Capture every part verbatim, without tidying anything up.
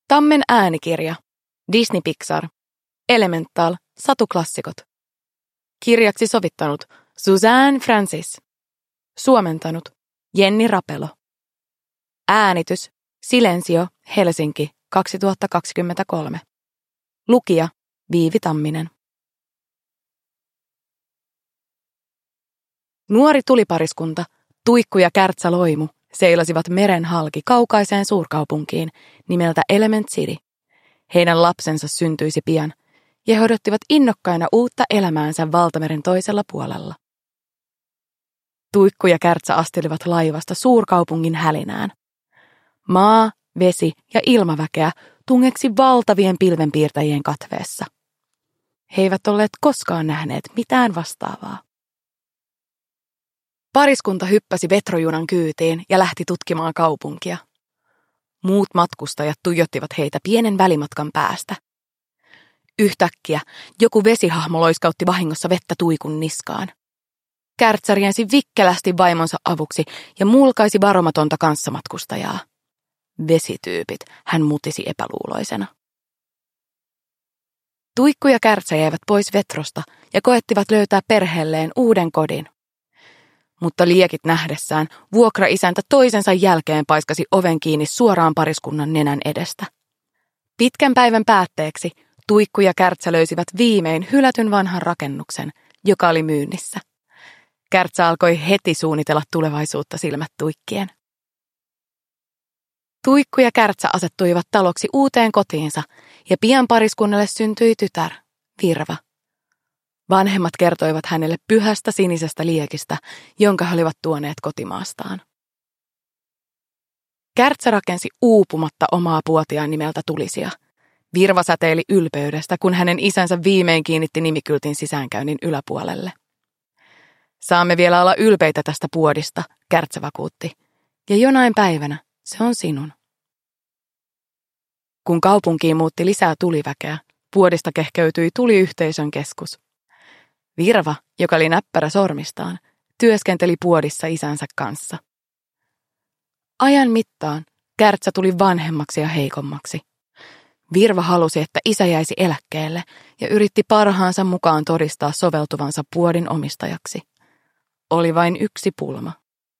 Tammen äänikirja, Disney Pixar, Elemental, satuklassikot. Kirjaksi sovittanut Suzanne Francis. Suomentanut Jenni Rapelo. Äänitys Silensio, Helsinki, kaksituhattakaksikymmentäkolme. Lukija Viivi Tamminen. Nuori tulipariskunta, Tuikku ja Kärtsä Loimu, seilasivat meren halki kaukaiseen suurkaupunkiin nimeltä Element City. Heidän lapsensa syntyisi pian, ja he odottivat innokkaina uutta elämäänsä valtameren toisella puolella. Tuikku ja Kärtsä astelivat laivasta suurkaupungin hälinään. Maa, vesi ja ilmaväkeä tungeksi valtavien pilvenpiirtäjien katveessa. He eivät olleet koskaan nähneet mitään vastaavaa. Pariskunta hyppäsi vetrojunan kyytiin ja lähti tutkimaan kaupunkia. Muut matkustajat tuijottivat heitä pienen välimatkan päästä. Yhtäkkiä joku vesihahmo loiskautti vahingossa vettä Tuikun niskaan. Kärtsä riensi vikkelästi vaimonsa avuksi ja mulkaisi varomatonta kanssamatkustajaa. Vesityypit, hän mutisi epäluuloisena. Tuikku ja Kärtsä jäivät pois vetrosta ja koettivat löytää perheelleen uuden kodin. Mutta liekit nähdessään vuokraisäntä toisensa jälkeen paiskasi oven kiinni suoraan pariskunnan nenän edestä. Pitkän päivän päätteeksi Tuikku ja Kärtsä löysivät viimein hylätyn vanhan rakennuksen, joka oli myynnissä. Kärtsä alkoi heti suunnitella tulevaisuutta silmät tuikkien. Tuikku ja Kärtsä asettuivat taloksi uuteen kotiinsa ja pian pariskunnalle syntyi tytär, Virva. Vanhemmat kertoivat hänelle pyhästä sinisestä liekistä, jonka he olivat tuoneet kotimaastaan. Kärtsä rakensi uupumatta omaa puotiaan nimeltä Tulisia. Virva säteili ylpeydestä, kun hänen isänsä viimein kiinnitti nimikyltin sisäänkäynnin yläpuolelle. Saamme vielä olla ylpeitä tästä puodista, Kärtsä vakuutti, ja jonain päivänä se on sinun. Kun kaupunkiin muutti lisää tuliväkeä, puodista kehkeytyi tuliyhteisön keskus. Virva, joka oli näppärä sormistaan, työskenteli puodissa isänsä kanssa. Ajan mittaan Kärtsä tuli vanhemmaksi ja heikommaksi. Virva halusi, että isä jäisi eläkkeelle ja yritti parhaansa mukaan todistaa soveltuvansa puodin omistajaksi. Oli vain yksi pulma.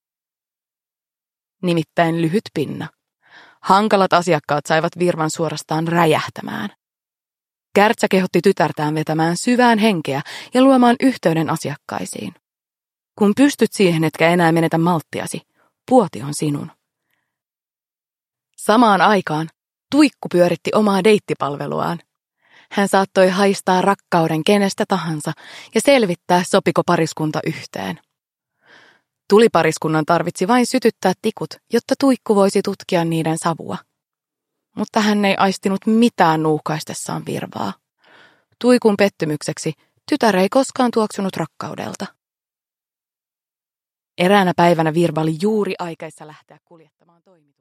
Nimittäin lyhyt pinna. Hankalat asiakkaat saivat Virvan suorastaan räjähtämään. Kärtsä kehotti tytärtään vetämään syvään henkeä ja luomaan yhteyden asiakkaisiin. Kun pystyt siihen, etkä enää menetä malttiasi, puoti on sinun. Samaan aikaan Tuikku pyöritti omaa deittipalveluaan. Hän saattoi haistaa rakkauden kenestä tahansa ja selvittää, sopiko pariskunta yhteen. Tulipariskunnan tarvitsi vain sytyttää tikut, jotta Tuikku voisi tutkia niiden savua. Mutta hän ei aistinut mitään nuuhkaistessaan Virvaa. Tuikun pettymykseksi tytär ei koskaan tuoksunut rakkaudelta. Eräänä päivänä Virva oli juuri aikaissa lähteä kuljettamaan toimitusta.